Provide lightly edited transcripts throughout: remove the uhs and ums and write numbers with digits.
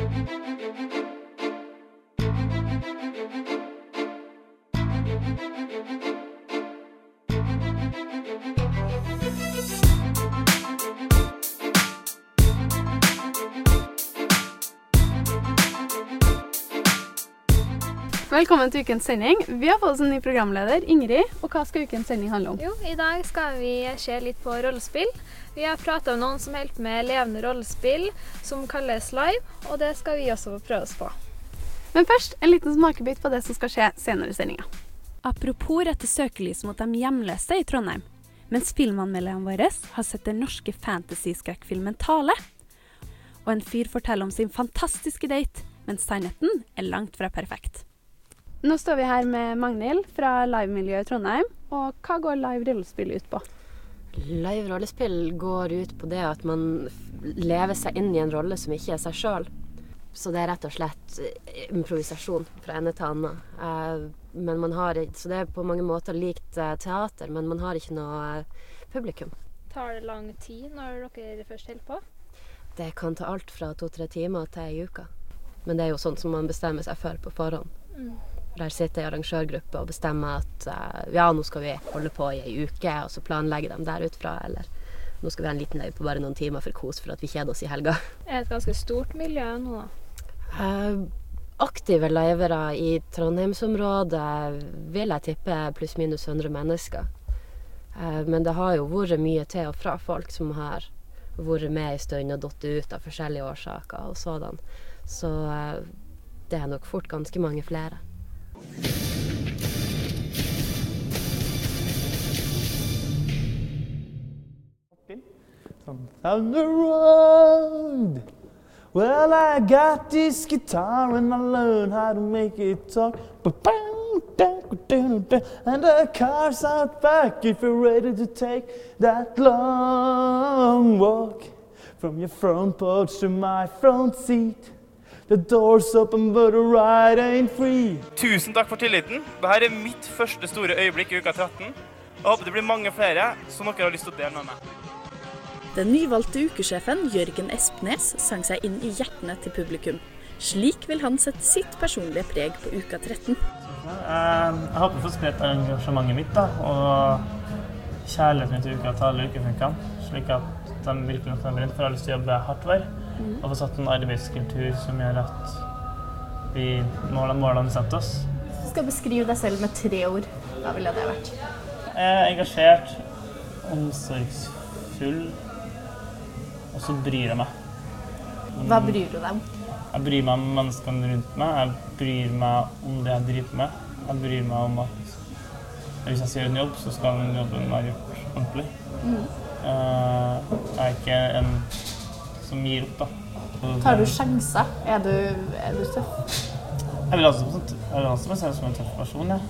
Velkommen til ukens sending. Vi har fått oss en ny programleder, Ingrid. Og hva skal ukens sending handle om? Jo, i dag skal vi se litt på rollespill. Vi har pratet om noen som holder med levende rollespill, som kalles live, og det skal vi også prøve oss på. Men først, en liten smakebit på det som skal skje senere i sendinga. Apropos rette søkelys mot de hjemløse i Trondheim. Mens filmanmelderne våre har sett den norske fantasy-skrekkfilmen Tale. Og en fyr forteller om sin fantastiske date, mens sannheten er langt fra perfekt. Nå står vi her med Magnhild fra Live-miljøet i Trondheim. Og hva går live rollespill ut på? Live rollespill går ut på det at man lever seg inn i en rolle som ikke er seg selv. Så det er rett og slett improvisasjon fra ende til annen. Men så det er på mange måter likt teater, men man har ikke noe publikum. Tar det lang tid når dere først holder på? Det kan ta alt fra 2-3 timer til en uke. Men det er jo sånt som man bestemmer seg for på forhånd. Der sitter en arrangørgruppe og bestemmer at nå skal vi holde på i en uke, og så planlegger de der utfra, eller nå skal vi ha en liten øy på bare noen timer for kos for at vi kjeder oss i helga. Er det et ganske stort miljø nå da? Aktive livere i Trondheimsområdet vil jeg tippe pluss minus 100 mennesker. Men det har jo vært mye til og fra folk som har vært med i stund og dottet ut av forskjellige årsaker og sådan. Så det er nok fort ganske mange flere. On the road, well, I got this guitar and I learned how to make it talk. And the car's out back if you're ready to take that long walk from your front porch to my front seat. The door's open, but the ride ain't free. Tusen takk for tilliten. Dette er mitt første store øyeblikk i uka 13. Jeg håper det blir mange flere, som dere har lyst til å dele med meg. Den nyvalgte ukesjefen Jørgen Espnes sang seg inn i hjertene til publikum. Slik vil han sette sitt personlige preg på uka 13. Jeg håper å få spredt engasjementet mitt og kjærligheten til uka til alle ukefunkene, slik at de virkelig kan brenne for å ha lyst til å jobbe hardt hver. Og få satt en arbeidskultur som gjør at vi når de målene vi setter oss. Hvis du skal beskrive deg selv med 3 ord, hva ville det vært? Jeg er engasjert, omsorgsfull, og så bryr jeg meg. Hva bryr du deg om? Jeg bryr meg om menneskene rundt meg, jeg bryr meg om det jeg driver med. Jeg bryr meg om at hvis jeg skal gjøre en jobb, så skal den jobben være gjort ordentlig. Jeg er ikke en som gir opp, da. Tar du sjanser? Er du tøff? Jeg vil altså se som en tøff person, ja.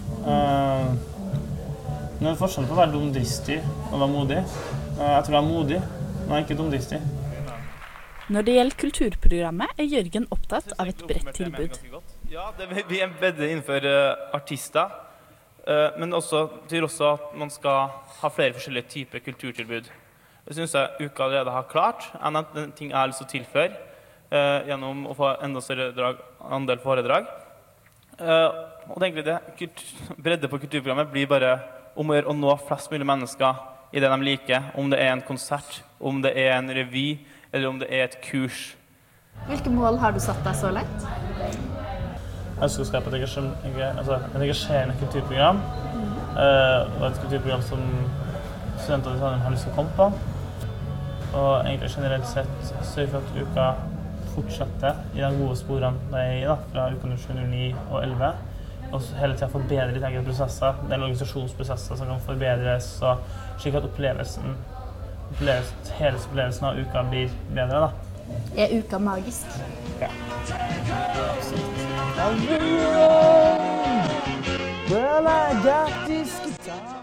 Men det er forskjell på å være dumdristig og være modig. Jeg tror jeg er modig, men jeg er ikke dumdristig. Når det gjelder kulturprogrammet er Jørgen opptatt av et bredt tilbud. Ja, vi er bedre innenfor artister, men også betyr også at man skal ha flere forskjellige typer kulturtilbud. Det synes jeg uka allerede har klart. En av de ting jeg har lyst til å tilføre gjennom å få enda større andel foredrag. Og egentlig det bredde på kulturprogrammet blir bare om å gjøre å nå flest mulig mennesker i det de liker. Om det er en konsert, om det er en revy, eller om det er et kurs. Hvilke mål har du satt deg så langt? Jeg ønsker å skape et engasjerende kulturprogram, og et kulturprogram som studenter har lyst til å komme på. Og egentlig generelt sett sørge for at uka fortsetter i de gode sporene de er i, fra uka 7, 9 og 11. Og hele tiden forbedre litt egne prosesser. Det er organisasjonsprosesser som kan forbedres, slik at hele opplevelsen av uka blir bedre. Er uka magisk? Ja. Well, I got this guitar.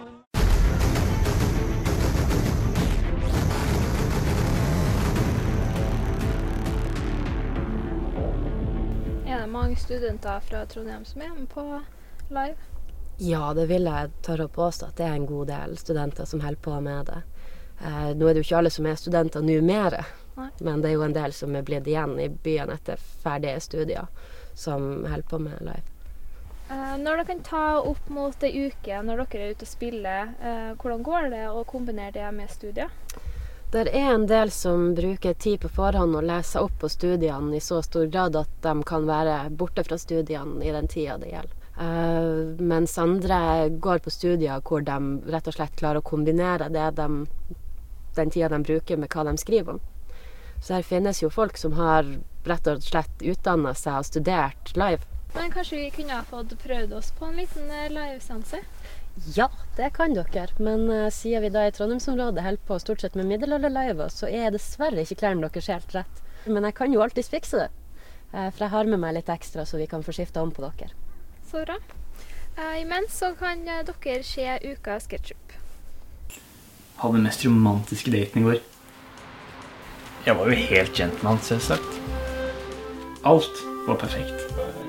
Er det mange studenter fra Trondheim som er med på live? Ja, det vil jeg tørre å påstå at det er en god del studenter som holder på med det. Nå er det jo ikke alle som er studenter nå mer, Nei. Men det er jo en del som er blitt igjen i byen etter ferdige studier som holder på med live. Når dere kan ta opp mot en uke når dere er ute og spiller, hvordan går det å kombinere det med studier? Det er en del som bruker tid på forhånd og leser opp på studiene i så stor grad at de kan være borte fra studiene i den tida det gjelder. Mens andre går på studier hvor de rett og slett klarer å kombinere den tida de bruker med hva de skriver om. Så her finnes jo folk som har rett og slett utdannet seg og studert live. Men kanskje vi kunne ha fått prøvd oss på en liten liveseanse? Ja, det kan dere, men siden vi da i Trondheimsområdet holder på stort sett med middelalderlive, så er dessverre ikke klærne deres helt rett. Men jeg kan jo alltid fikse det, for jeg har med meg litt ekstra så vi kan få skifte om på dere. Så bra. Imens så kan dere se Uka SketchUp. Hadde den mest romantiske daten i går. Jeg var jo helt kjent med han, selvsagt. Alt var perfekt.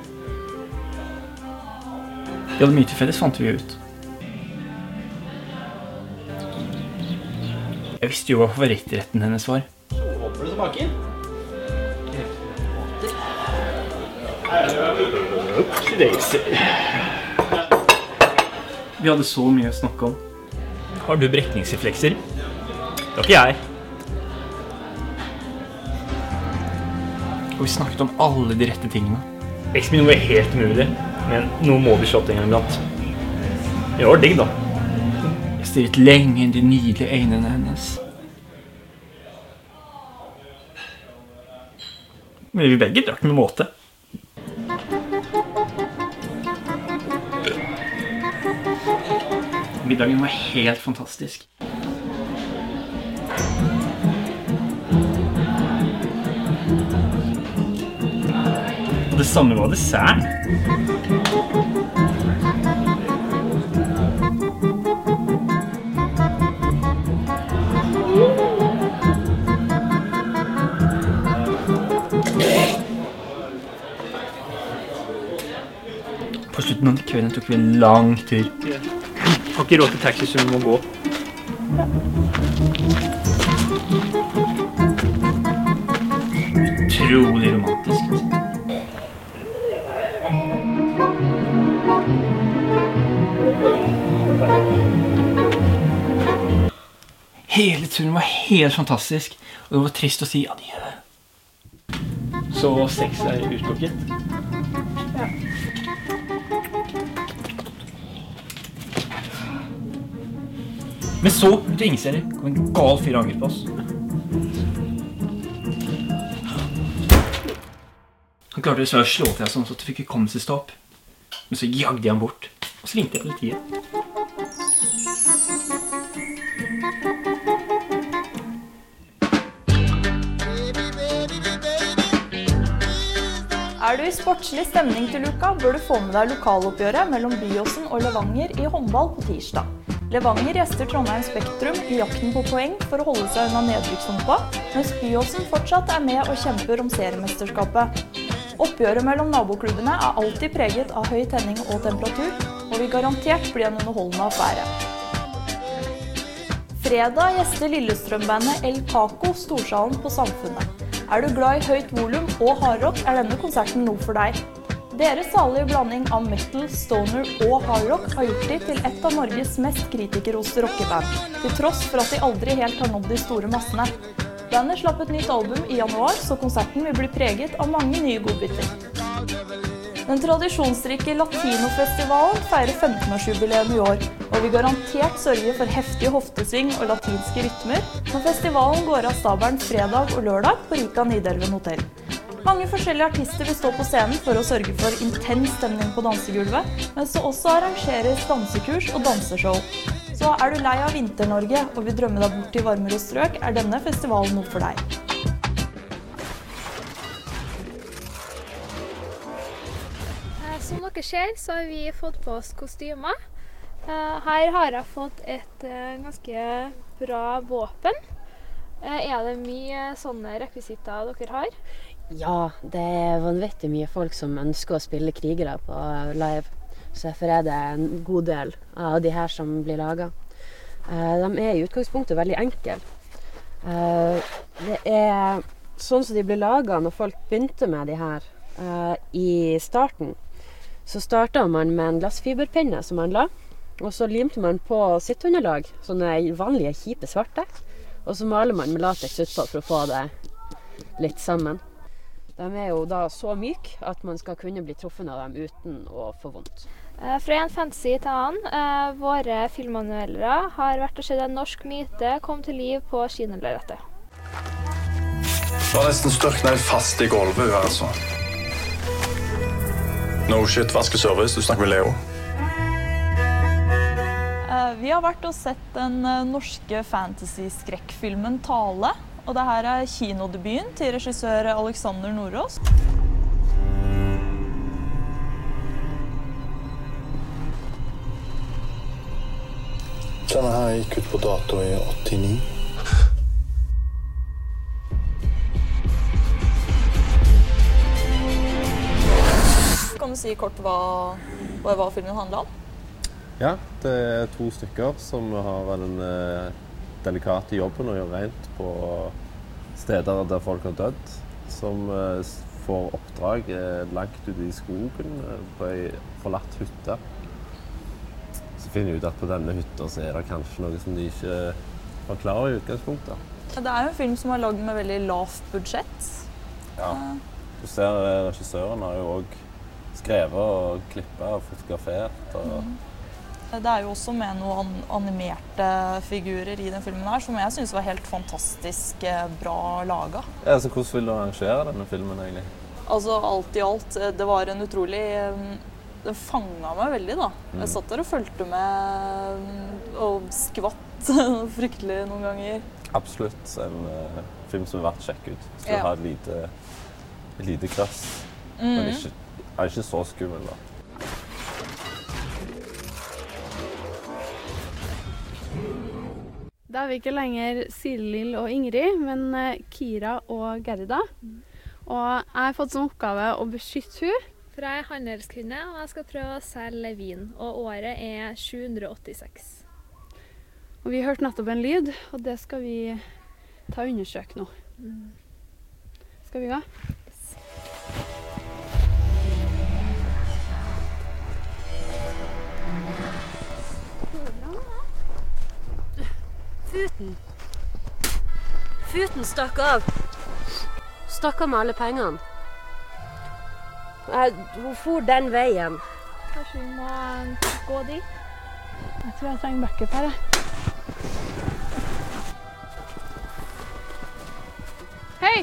Vi hadde mye til felles, fant vi ut. Jeg visste jo hva favorittretten hennes var. Håper du smaker? Vi hadde så mye å snakke om. Har du brekningsreflekser? Det har ikke jeg. Og vi snakket om alle de rette tingene. Eksen min var helt umulig, men nå må vi slå til en gang iblant. Det var digg da. Jeg stirret lenge inn de nydelige øynene hennes. Men vi begge drakk med måte. Middagen var helt fantastisk. Og det samme var desserten. På slutten av kvelden tok vi en lang tur. Har ikke råd til taxi, så vi må gå. Utrolig romantisk. Hele turen var helt fantastisk, og det var trist å si adjø. Så sex er utelukket? Ja. Men så, uten ingen kom en gal fyr og angret på oss. Han klarte dessverre å slå til oss sånn så at vi fikk komme til stopp. Men så jagde jeg han bort, og så ringte jeg politiet. Er du i sportslig stemning til uka, bør du få med deg lokaloppgjøret mellom Byåsen og Levanger i håndball på tirsdag. Levanger gjester Trondheim Spektrum i jakten på poeng for å holde seg unna nedrykkshumpa, mens Byåsen fortsatt er med og kjemper om seriemesterskapet. Oppgjøret mellom naboklubbene er alltid preget av høy tenning og temperatur, og vil garantert bli en underholdende affære. Fredag gjester Lillestrøm-bandet El Paco Storsalen på Samfunnet. Er du glad i høyt volum og hardrock, er denne konserten noe for deg. Deres salige blanding av metal, stoner og hardrock har gjort de til et av Norges mest kritikerroste rockeband, til tross for at de aldri helt har nådd de store massene. Bandet slapp et nytt album i januar, så konserten vil bli preget av mange nye godbiter. Den tradisjonsrike Latinofestivalen feirer 15-årsjubileum i år, og vil garantert sørge for heftige hoftesving og latinske rytmer når festivalen går av stabelen fredag og lørdag på Rika Nidelven Hotel. Mange forskjellige artister vil stå på scenen for å sørge for intens stemning på dansegulvet, mens det også arrangeres dansekurs og danseshow. Så er du lei av Vinter-Norge og vil drømme deg bort til varmere strøk, er denne festivalen noe for deg. Som dere ser, så har vi fått på oss kostymer. Her har jeg fått et ganske bra våpen. Er det mye sånne rekvisitter dere har? Ja, det er vanvittig mye folk som ønsker å spille krigere på live. Så derfor er det en god del av de her som blir laget. De er i utgangspunktet veldig enkle. Det sånn som de ble laget når folk begynte med de her i starten. Så startet man med en glassfiberpinne som man la, og så limte man på sittunderlag, sånne vanlige kjipe svarte, og så maler man med latex utpå for å få det litt sammen. De jo da så myk at man skal kunne bli truffet av dem uten å få vondt. Fra en fantasy til annen, våre filmanmeldere har vært og sett en norsk myte kom til liv på kinolerretet. Det var nesten størknet fast i gulvet, altså. No shit, vaskeservice, du snakker med Leo. Vi har vært og sett den norske fantasy-skrekkfilmen Tale. Og det her kinodebuten til regissør Alexander Nordås. Denne her gikk ut på dato i 89. Kan du si kort hva filmen handler om? Ja, det 2 stykker som har den delikate jobben å gjøre rent på steder der folk har dødd, som får oppdrag langt ute i skogen på en forlatt hytte. Så finner de ut at på denne hytta så det kanskje noe som de ikke var klar over i utgangspunktet. Det jo en film som laget med veldig lavt budsjett. Ja, du ser regissøren har jo også skrevet og klippet og fotografert. Det jo også med noen animerte figurer i den filmen her, som jeg synes var helt fantastisk bra laget. Ja, så hvordan vil du arrangere denne filmen egentlig? Altså alt i alt, det var en utrolig... Den fanget meg veldig da. Jeg satt der og følte med og skvatt fryktelig noen ganger. Absolutt, en film som verdt å sjekke ut. Så har et lite krøss, men ikke så skummel da. Da vi ikke lenger Silil og Ingrid, men Kira og Gerda. Og jeg har fått som oppgave å beskytte hun. For jeg handelskvinne, og jeg skal prøve å selge vin, og året 786. Og vi hørte nettopp en lyd, og det skal vi ta og undersøke nå. Skal vi gå? Futen stakk av. Stakk av med alle pengene. Hun for den veien. Kanskje vi må gå dit? Jeg tror jeg trenger backup her. Hei!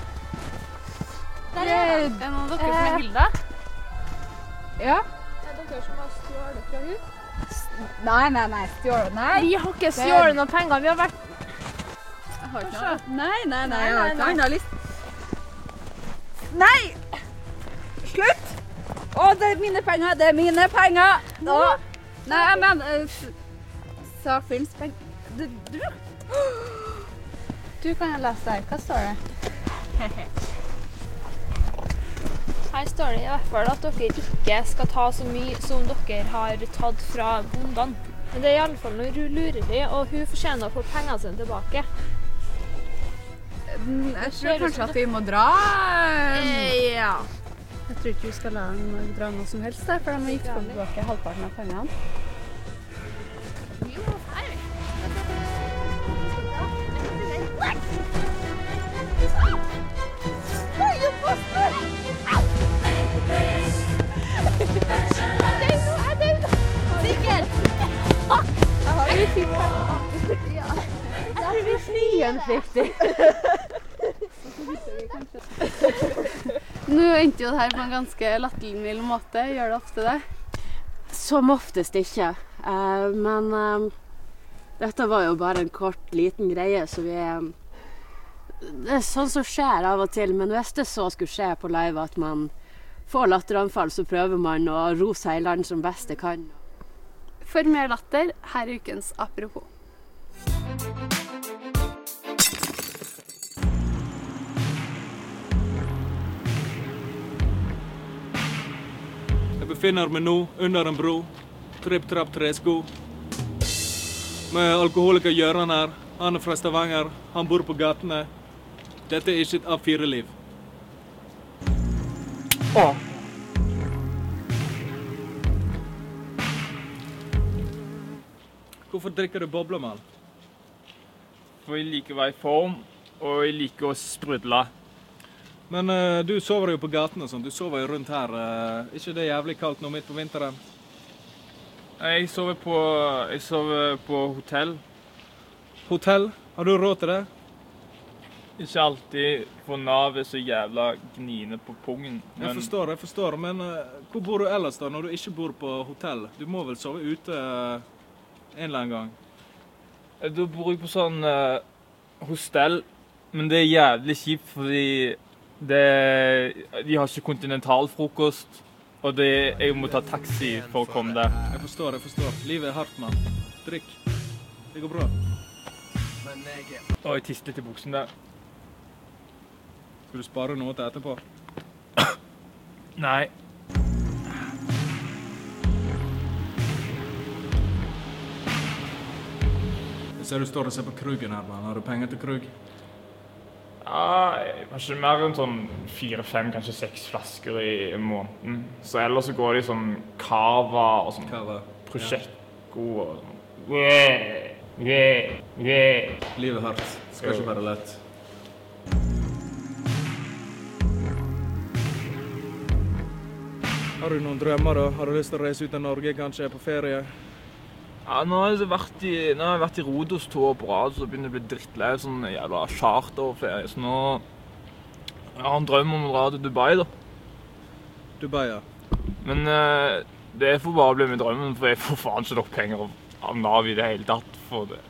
Der det noen av dere som Hilda? Ja. Dere som har stjålet fra hun? Nei, stjålet. Nei. Vi har ikke stjålet noen penger, vi har vært... Jeg har ikke noe. Nei, jeg har ikke annet lyst. Nei! Slutt! Det mine penger, det mine penger! Nei, jeg mener... Sakfilmspenger... Du kan jo lese der. Hva står det? Her står det i hvert fall at dere ikke skal ta så mye som dere har tatt fra bondene. Men det i alle fall noe lureri, og hun fortjener å få pengene sine tilbake. Jeg tror kanskje at vi må dra. Ja. Jeg tror ikke vi skal la den dra noe som helst der, for de må ikke få tilbake halvparten av pengene. Jo, her vi. Nå endte jo det her på en ganske latterlig måte. Gjør det ofte det? Som oftest ikke. Men dette var jo bare en kort, liten greie, så det sånn som skjer av og til. Men hvis det så skulle skje på live at man får latteranfall, så prøver man å ro seg i land som best det kan. For mer latter, her ukens Apropos. Jeg befinner meg nå under en bro, tripp-trapp-tresko, med alkoholiker Gjøran her, Han fra Stavanger, han bor på gatene. Dette ikke et A4-liv. Hvorfor drikker du boblemal? For jeg liker å være i form, og jeg liker å sprudle. Men du sover jo på gatene og sånn. Du sover jo rundt her. Ikke det jævlig kaldt nå midt på vinteren? Jeg sover på hotell. Hotell? Har du råd til det? Ikke alltid, for Nav så jævla gnine på pungen. Men... Jeg forstår. Men hvor bor du ellers da, når du ikke bor på hotell? Du må vel sove ute en eller annen gang? Da bor jeg på sånn hostell, men det jævlig kjipt, fordi de har ikke kontinentalfrokost, og jeg må ta taxi for å komme der. Jeg forstår. Livet hardt, mann. Drikk. Det går bra. Jeg tisset litt i buksen der. Skal du spare noe til etterpå? Nei. Jeg ser du står og ser på Kruggen her, mann. Har du penger til Krugg? Ja, kanskje mer enn sånn 4-5, kanskje 6 flasker i måneden. Så ellers så går de sånn Cava og sånn Prosecco og sånn. Livet hardt. Skal ikke være lett. Har du noen drømmer da? Har du lyst til å reise ut av Norge, kanskje på ferie? Ja, nå har jeg vært i Rodos 2 år på rad, så begynner det å bli drittlei sånn jævla charterferie. Så nå jeg har en drøm om å dra til Dubai da. Dubai, ja. Men det får bare bli med drømmen, for jeg får faen ikke nok penger av Nav i det hele tatt for det.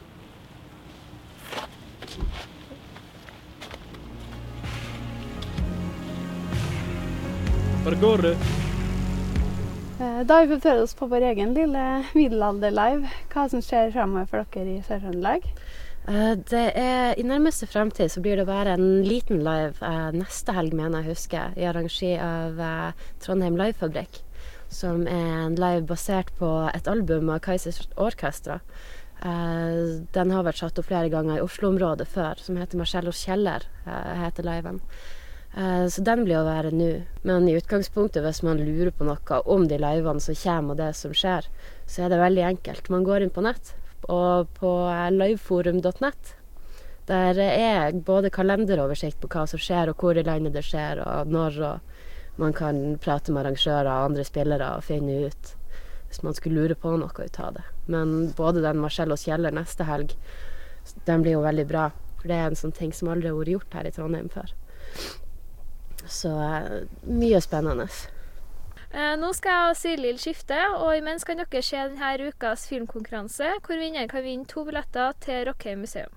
Bare går du? Da har vi fått prøvd oss på vår egen lille middelalder-live. Hva som skjer fremover for dere i Sør-Trøndelag? I nærmeste fremtid så blir det bare en liten live neste helg, mener jeg husker, i arrangi av Trondheim Livefabrikk, som er en live basert på et album av Kaizers Orkestra. Den har vært satt opp flere ganger i Oslo-området før, som heter Marcellos Kjeller, heter liven. Så den blir å være nå. Men i utgangspunktet, hvis man lurer på noe om de livene som kommer og det som skjer, så er det veldig enkelt. Man går inn på nett, og på liveforum.net. Der er både kalenderoversikt på hva som skjer, og hvor i landet det skjer, og når, og man kan prate med arrangører og andre spillere og finne ut hvis man skulle lure på noe ut av det. Men både den Marcellos Kjeller neste helg, den blir jo veldig bra, for det er en sånn ting som aldri har vært gjort her i Trondheim før. Så mye spennende. Nå skal Silil skifte, og imens kan dere se denne ukas filmkonkurranse, hvor vinneren kan vinne 2 billetter til Rockheim museum.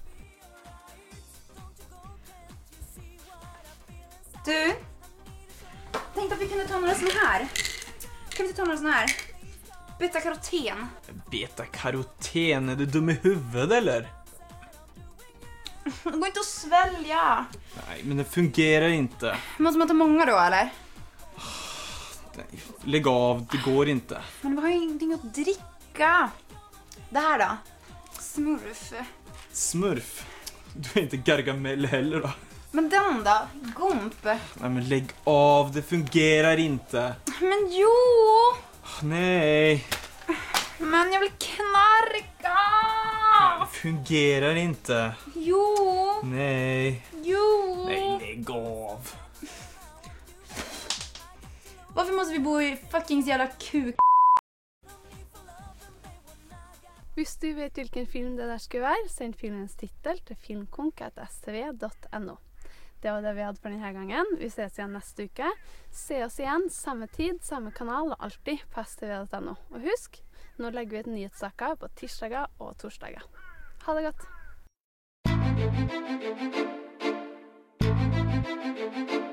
Du, tenkte at vi kunne ta noe sånn her. Kan vi ta noe sånn her? Beta-karoten. Beta-karoten? Er du dum i huvudet, eller? Det går inte att svälja. Nej, men det fungerar inte. Måste man ta många då, eller? Nej, lägg av, det går inte. Men vi har ju ingenting att dricka. Det här då? Smurf. Smurf? Du är inte Gargamel heller då. Men den då? Gump. Nej, men lägg av, det fungerar inte. Men jo! Nej. Men jag vill knarka! Det fungerar inte. Jo! Nej. Jo! Nej, lägg av. Varför måste vi bo i fucking jävla kuk? Hvis du vet hvilken film det der skulle være, send filmens titel til filmkonk@stv.no. Det var det vi hadde for denne gangen. Vi ses igjen neste uke. Se oss igjen, samme tid, samme kanal og alltid på stv.no. Og husk, nå legger vi et nyhetssaker på tirsdager og torsdager. Ha det godt!